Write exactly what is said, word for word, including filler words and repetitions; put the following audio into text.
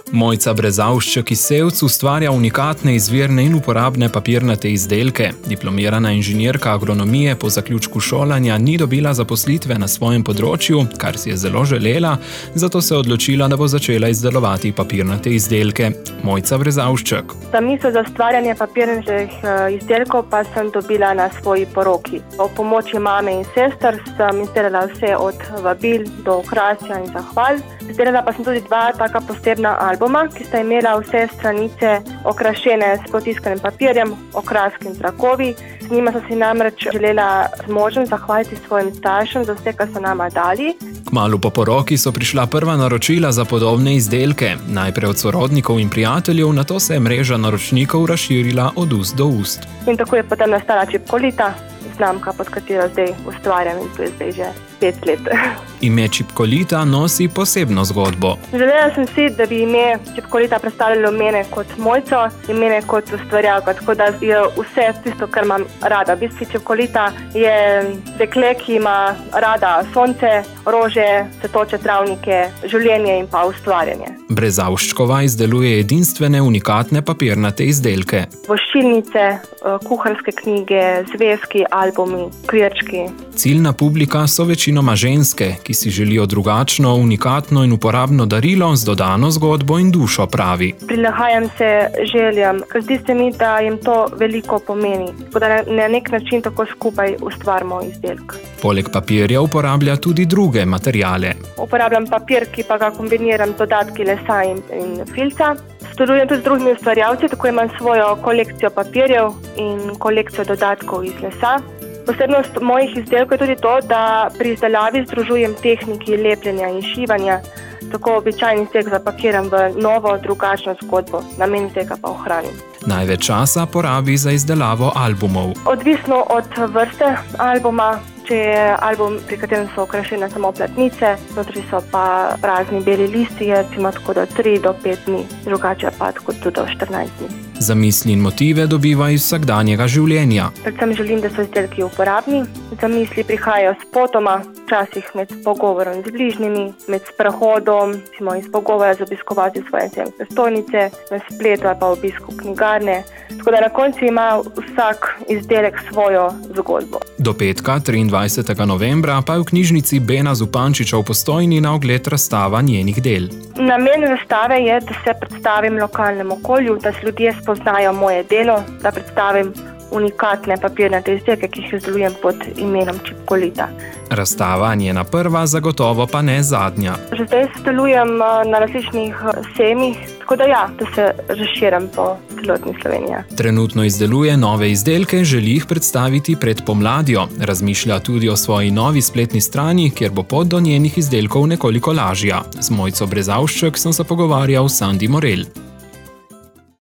Mojca Brezavšček iz Sevc ustvarja unikatne, izvirne in uporabne papirnate izdelke. Diplomirana inženirka agronomije po zaključku šolanja ni dobila zaposlitve na svojem področju, kar si je zelo želela, zato se je odločila, da bo začela izdelovati papirnate izdelke. Mojca Brezavšček. Zamisel za ustvarjanje papirnatih izdelkov pa sem dobila na svoji poroki. O pomoči mame in sester sem izdelala vse od vabil do okrasja in zahval. Izdelala pa sem tudi dva taka posebna albuma, ki sta imela vse stranice okrašene s potiskanim papirjem, okraski in trakovi. Z njima sem si namreč želela z možem zahvaliti svojim staršem za vse, kar so nama dali. Kmalu po poroki so prišla prva naročila za podobne izdelke. Najprej od sorodnikov in prijateljev, nato se je mreža naročnikov razširila od ust do ust. In tako je potem nastala Čipkolita, znamka, pod katero zdaj ustvarjam, in to je zdaj že pet let. Ime Čipkolita nosi posebno zgodbo. Želela sem si, da bi ime Čipkolita predstavljalo mene kot Mojco in mene kot ustvarjalko, tako da je vse tisto, kar imam rada. V bistvu Čipkolita je dekle, ki ima rada sonce, rože, cvetoče travnike, življenje in pa ustvarjanje. Brezavščkova izdeluje edinstvene, unikatne papirnate izdelke. Voščilnice, kuharske knjige, zvezki, albumi, kvirčki. Ciljna publika so večinoma ženske, ki si želijo drugačno, unikatno in uporabno darilo z dodano zgodbo in dušo, pravi. Prilagajam se željam, ker zdi se mi, da jim to veliko pomeni, da na nek način tako skupaj ustvarimo izdelek. Poleg papirja uporablja tudi druge materiale. Uporabljam papir, ki pa ga kombiniram z dodatki lesa in, in filca. Sodelujem tudi z drugimi ustvarjalci, tako imam svojo kolekcijo papirjev in kolekcijo dodatkov iz lesa. Posebnost mojih izdelkov je tudi to, da pri izdelavi združujem tehniki lepljenja in šivanja, tako običajni izdelek zapakiram v novo, drugačno zgodbo, namen izdelka pa ohranim. Največ časa porabi za izdelavo albumov. Odvisno od vrste albuma. Če je album, pri katerem so okrašene samo platnice, znotraj so pa prazni beli listi, je tako do tri do pet dni, drugače pa tako tudi do štirinajst dni. Zamisli in motive dobiva iz vsakdanjega življenja. Predvsem želim, da so izdelki uporabni. Zamisli prihajajo spotoma, včasih med pogovorom z bližnjimi, med sprehodom, recimo iz pogovora z obiskovalci svoje prestolnice, na spletu ali pa obisku knjigarne. Tako da na koncu ima vsak izdelek svojo zgodbo. Do petka, triindvajsetega novembra, pa je v knjižnici Bena Zupančiča v Postojni na ogled razstava njenih del. Namen razstave je, da se predstavim lokalnemu okolju, da se ljudje spoznajo moje delo, da predstavim unikatne papirnate izdelke, ki jih izdelujem pod imenom Čipkolita. Razstava njena prva, zagotovo pa ne zadnja. Že zdaj sodelujem na različnih sejmih, tako da ja, da se razširim po celotni Sloveniji. Trenutno izdeluje nove izdelke, želi jih predstaviti pred pomladjo. Razmišlja tudi o svoji novi spletni strani, kjer bo pot do njenih izdelkov nekoliko lažja. Z Mojco Brezavšček sem se pogovarjal Sandi Morel.